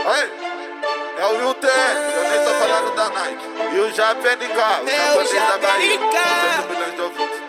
Aí, é o Will T, eu nem tô falando da Nike. E o JPNK, o japonês da Bahia, com 2 milhões de ouvintes.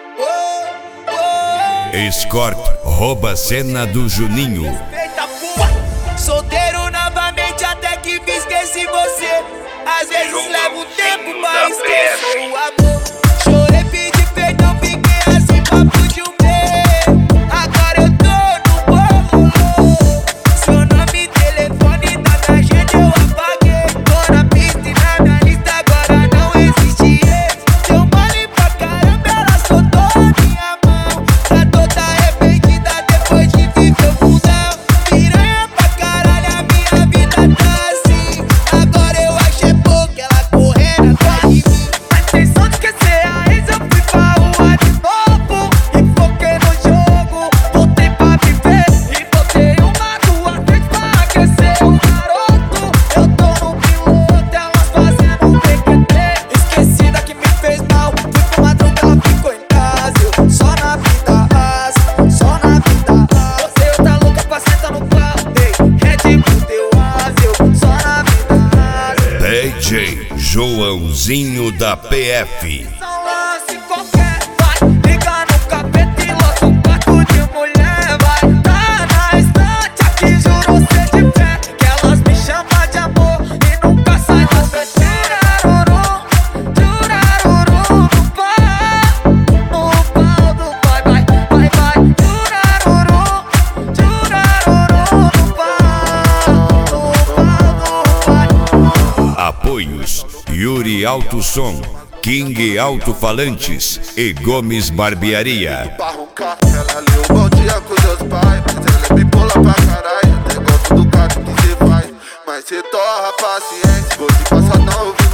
Escort rouba cena do Juninho. Solteiro novamente até que me esqueci você. Às vezes leva um tempo, mas esqueço o amor. Chorei, pedi perdão, fiquei assim papo de um mês. Agora eu tô no bolo. Seu nome e telefone da agenda eu apaguei. Tô na pista e na minha lista agora não existe ex. Deu mole pra caramba, ela soltou a minha mão. Tá toda arrependida depois de viver o fundão. Piranha pra caralho, a minha vida tá assim. Agora eu achei pouco ela correndo atrás de mim. A intenção de esquecer a ex, eu fui pra rua de novo. E foquei no jogo, voltei pra viver. E botei uma, 2, 3 pra aquecer o garoto. Eu tô no piloto, elas fazendo PQT. Esquecida que me fez mal, fui pro madrugada, ficou em casa. Eu só na vida asa, só na vida asa. Você tá louca pra sentar no carro, ei, Red Bull deu asa. Eu só na vida asa. DJ Joãozinho da PF. São lance qualquer, vai, liga no capeta e lota um quarto de mulher, vai. Tá na estante aqui, juro ser de fé, que elas me chamam de amor e nunca sai do pé. Juraruru no pau do pai, vai, vai, vai. Juraruru no pau do pai. Apoios: Yuri Alto Som, King Alto-Falantes e Gomes Barbearia. Pra roncar, ela leu bom dia com seus pais. Mas ela é bipolar pra caralho. Negócio do cara que cê vai, mas cê torra a paciência. Vou te passar não,